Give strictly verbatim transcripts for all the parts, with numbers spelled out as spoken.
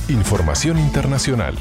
Información internacional.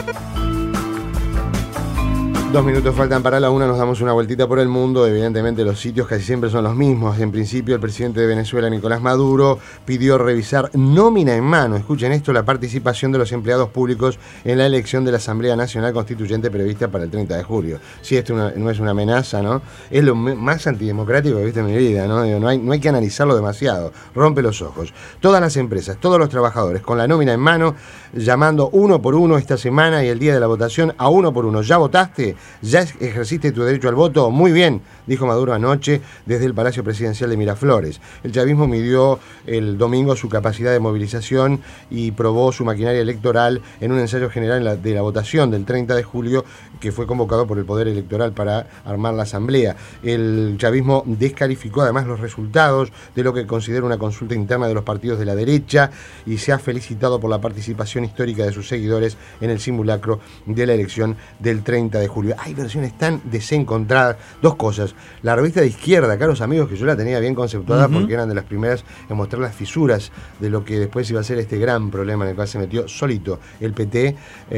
Dos minutos faltan para la una, nos damos una vueltita por el mundo. Evidentemente los sitios casi siempre son los mismos. En principio el presidente de Venezuela, Nicolás Maduro, pidió revisar nómina en mano, escuchen esto, la participación de los empleados públicos en la elección de la Asamblea Nacional Constituyente prevista para el treinta de julio. Si esto una, no es una amenaza, ¿no? Es lo más antidemocrático que he visto en mi vida, ¿no? Digo, no hay, no hay que analizarlo demasiado, rompe los ojos. Todas las empresas, todos los trabajadores con la nómina en mano, llamando uno por uno esta semana y el día de la votación a uno por uno. ¿Ya votaste? ¿Ya ejerciste tu derecho al voto? Muy bien, dijo Maduro anoche desde el Palacio Presidencial de Miraflores. El chavismo midió el domingo su capacidad de movilización y probó su maquinaria electoral en un ensayo general de la votación del treinta de julio que fue convocado por el Poder Electoral para armar la asamblea. El chavismo descalificó además los resultados de lo que considera una consulta interna de los partidos de la derecha y se ha felicitado por la participación histórica de sus seguidores en el simulacro de la elección del treinta de julio. Hay versiones tan desencontradas. Dos cosas. La revista de izquierda, caros amigos, que yo la tenía bien conceptuada uh-huh. porque eran de las primeras en mostrar las fisuras de lo que después iba a ser este gran problema en el cual se metió solito el P T,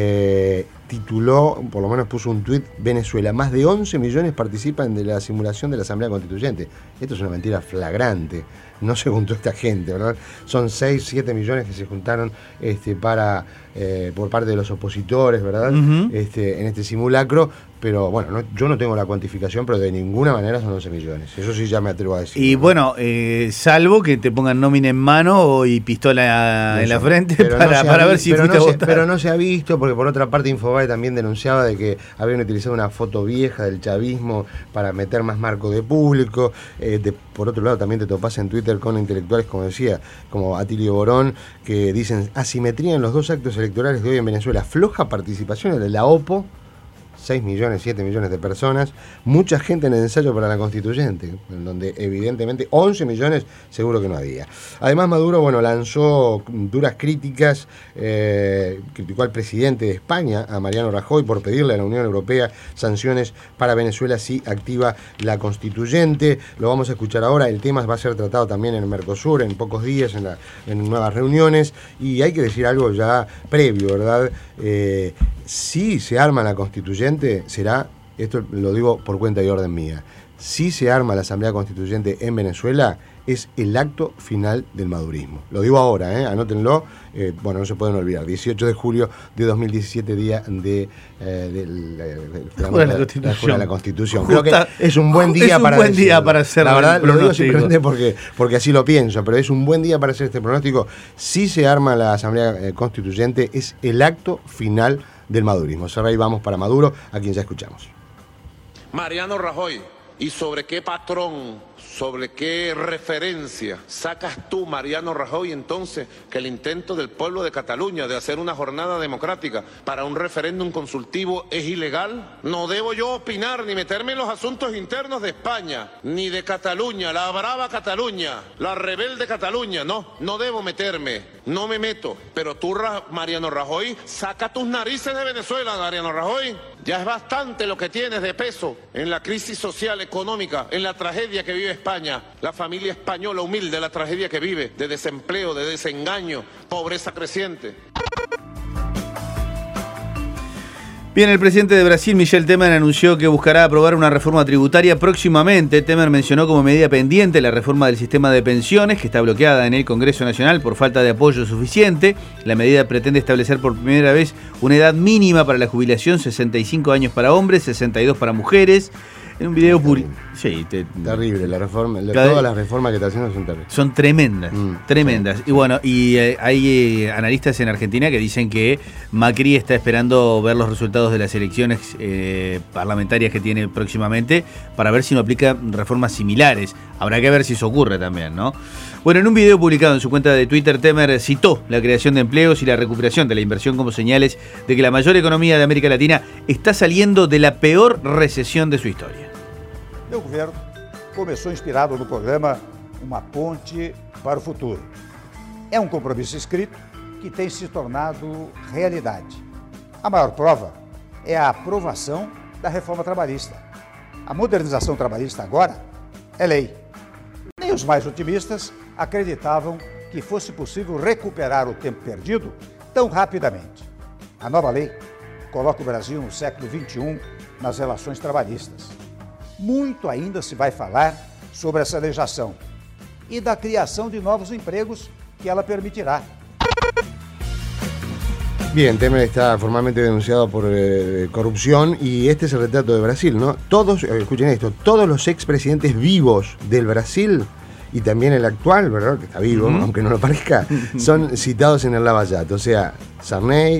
eh, tituló, por lo menos puso un tuit, Venezuela, más de once millones participan de la simulación de la Asamblea Constituyente. Esto es una mentira flagrante. No se juntó esta gente, ¿verdad? Son seis, siete millones que se juntaron este, para eh, por parte de los opositores, ¿verdad? Uh-huh. Este, en este simulacro, pero bueno, no, yo no tengo la cuantificación, pero de ninguna manera son once millones. Eso sí ya me atrevo a decir. Y ¿no? bueno, eh, salvo que te pongan nómina en mano y pistola en la frente para, no para ha, ver si pero fuiste no a se, votar. Pero no se ha visto, porque por otra parte Infobae también denunciaba de que habían utilizado una foto vieja del chavismo para meter más marco de público. Eh, de, por otro lado también te topás en Twitter con intelectuales, como decía, como Atilio Borón, que dicen asimetría en los dos actos electorales de hoy en Venezuela, floja participación de la OPO, seis millones, siete millones de personas, mucha gente en el ensayo para la constituyente, en donde evidentemente once millones seguro que no había. Además Maduro, bueno, lanzó duras críticas, eh, criticó al presidente de España, a Mariano Rajoy, por pedirle a la Unión Europea sanciones para Venezuela si activa la constituyente. Lo vamos a escuchar ahora, el tema va a ser tratado también en el Mercosur en pocos días, en, la, en nuevas reuniones, y hay que decir algo ya previo, ¿verdad? Eh, si se arma la constituyente, será, esto lo digo por cuenta y orden mía, si se arma la Asamblea Constituyente en Venezuela, es el acto final del madurismo. Lo digo ahora, ¿eh? Anótenlo, eh, bueno, no se pueden olvidar, dieciocho de julio de dos mil diecisiete, día de, eh, del, de, de la jura de la Constitución. Creo que es un buen día, es un para, buen día para hacer. La verdad, lo digo simplemente porque, porque así lo pienso, pero es un buen día para hacer este pronóstico. Si se arma la Asamblea eh, Constituyente, es el acto final del madurismo. Ahora ahí vamos para Maduro, a quien ya escuchamos. Mariano Rajoy, ¿y sobre qué patrón, sobre qué referencia sacas tú, Mariano Rajoy, entonces, que el intento del pueblo de Cataluña de hacer una jornada democrática para un referéndum consultivo es ilegal? No debo yo opinar ni meterme en los asuntos internos de España, ni de Cataluña, la brava Cataluña, la rebelde Cataluña. No, no debo meterme, no me meto. Pero tú, Mariano Rajoy, saca tus narices de Venezuela, Mariano Rajoy. Ya es bastante lo que tienes de peso en la crisis social, económica, en la tragedia que vive España, la familia española humilde, la tragedia que vive de desempleo, de desengaño, pobreza creciente. Bien, el presidente de Brasil, Michel Temer, anunció que buscará aprobar una reforma tributaria próximamente. Temer mencionó como medida pendiente la reforma del sistema de pensiones, que está bloqueada en el Congreso Nacional por falta de apoyo suficiente. La medida pretende establecer por primera vez una edad mínima para la jubilación, sesenta y cinco años para hombres, sesenta y dos para mujeres. En un video publicado. Sí, te... terrible, la reforma, cada... todas las reformas que está haciendo son terribles. Son tremendas, mm, tremendas. Sí. Y bueno, y eh, hay eh, analistas en Argentina que dicen que Macri está esperando ver los resultados de las elecciones eh, parlamentarias que tiene próximamente para ver si no aplica reformas similares. Habrá que ver si eso ocurre también, ¿no? Bueno, en un video publicado en su cuenta de Twitter, Temer citó la creación de empleos y la recuperación de la inversión como señales de que la mayor economía de América Latina está saliendo de la peor recesión de su historia. Meu governo começou inspirado no programa Uma Ponte para o Futuro. É um compromisso escrito que tem se tornado realidade. A maior prova é a aprovação da reforma trabalhista. A modernização trabalhista agora é lei. Nem os mais otimistas acreditavam que fosse possível recuperar o tempo perdido tão rapidamente. A nova lei coloca o Brasil no século vinte e um nas relações trabalhistas. Muito ainda se vai falar sobre essa legislação e da criação de novos empregos que ela permitirá. Bien, Temer está formalmente denunciado por eh, corrupción y este es el retrato de Brasil, ¿no? Todos, eh, escuchen esto, todos los expresidentes vivos del Brasil y también el actual, ¿verdad? Que está vivo, uh-huh. aunque no lo parezca, son citados en el Lavallato. O sea, Sarney,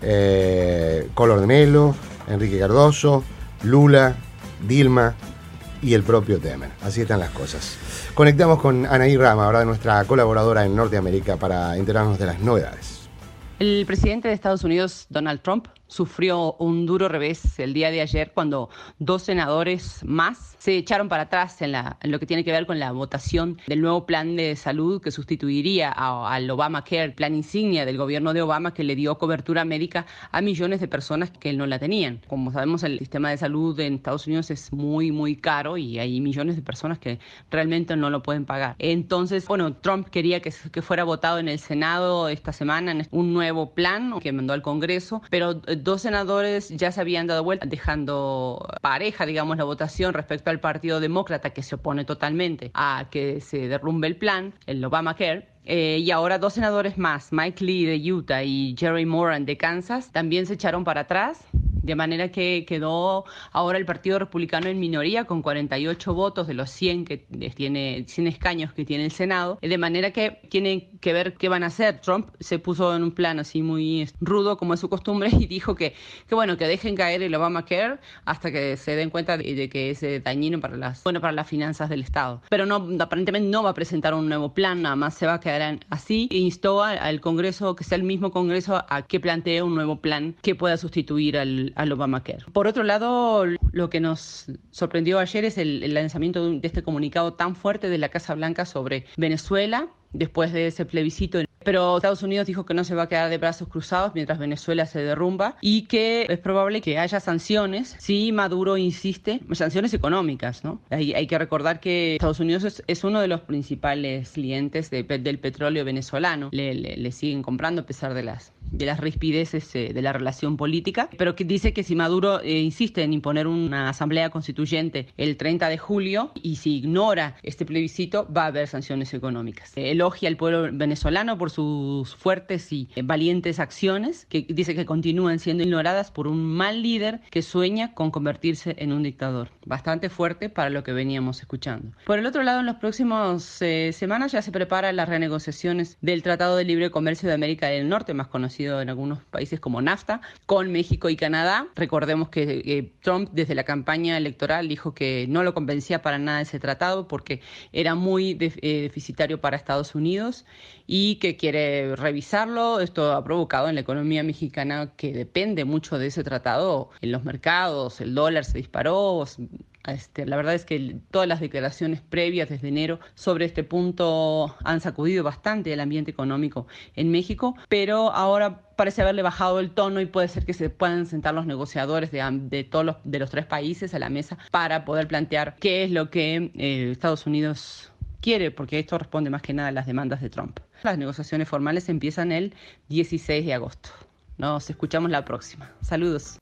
eh, Collor de Mello, Enrique Cardoso, Lula, Dilma y el propio Temer. Así están las cosas. Conectamos con Anaí Rama, ahora nuestra colaboradora en Norteamérica, para enterarnos de las novedades. El presidente de Estados Unidos, Donald Trump, sufrió un duro revés el día de ayer cuando dos senadores más se echaron para atrás en, la, en lo que tiene que ver con la votación del nuevo plan de salud que sustituiría a, al Obamacare, el plan insignia del gobierno de Obama que le dio cobertura médica a millones de personas que no la tenían. Como sabemos, el sistema de salud en Estados Unidos es muy, muy caro y hay millones de personas que realmente no lo pueden pagar. Entonces, bueno, Trump quería que, que fuera votado en el Senado esta semana en un nuevo plan que mandó al Congreso, pero dos senadores ya se habían dado vuelta, dejando pareja, digamos, la votación respecto al Partido Demócrata, que se opone totalmente a que se derrumbe el plan, el Obamacare. Eh, y ahora dos senadores más, Mike Lee de Utah y Jerry Moran de Kansas, también se echaron para atrás. De manera que quedó ahora el Partido Republicano en minoría con cuarenta y ocho votos de los cien, que tiene, cien escaños que tiene el Senado. De manera que tienen que ver qué van a hacer. Trump se puso en un plan así muy rudo, como es su costumbre, y dijo que, que bueno, que dejen caer el Obamacare hasta que se den cuenta de, de que es dañino para las, bueno, para las finanzas del Estado. Pero no, aparentemente no va a presentar un nuevo plan, nada más se va a quedar así. E instó al, al Congreso, que sea el mismo Congreso, a que plantee un nuevo plan que pueda sustituir al al Obamacare. Por otro lado, lo que nos sorprendió ayer es el, el lanzamiento de este comunicado tan fuerte de la Casa Blanca sobre Venezuela, después de ese plebiscito. Pero Estados Unidos dijo que no se va a quedar de brazos cruzados mientras Venezuela se derrumba y que es probable que haya sanciones si Maduro insiste, sanciones económicas, ¿no? Hay, hay que recordar que Estados Unidos es, es uno de los principales clientes de, del petróleo venezolano. Le, le, le siguen comprando a pesar de las de las rispideces eh, de la relación política, pero que dice que si Maduro eh, insiste en imponer una asamblea constituyente el treinta de julio y si ignora este plebiscito va a haber sanciones económicas. Eh, elogia al pueblo venezolano por sus fuertes y eh, valientes acciones, que dice que continúan siendo ignoradas por un mal líder que sueña con convertirse en un dictador. Bastante fuerte para lo que veníamos escuchando. Por el otro lado, en las próximas eh, semanas ya se preparan las renegociaciones del Tratado de Libre Comercio de América del Norte, más conocido en algunos países como NAFTA, con México y Canadá. Recordemos que eh, Trump desde la campaña electoral dijo que no lo convencía para nada ese tratado porque era muy de, eh, deficitario para Estados Unidos y que quiere revisarlo. Esto ha provocado en la economía mexicana, que depende mucho de ese tratado, en los mercados, el dólar se disparó. Este, la verdad es que todas las declaraciones previas desde enero sobre este punto han sacudido bastante el ambiente económico en México, pero ahora parece haberle bajado el tono y puede ser que se puedan sentar los negociadores de, de todos los, de los tres países a la mesa para poder plantear qué es lo que eh, Estados Unidos quiere, porque esto responde más que nada a las demandas de Trump. Las negociaciones formales empiezan el dieciséis de agosto. Nos escuchamos la próxima. Saludos.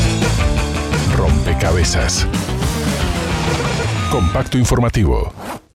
Rompecabezas. Compacto informativo.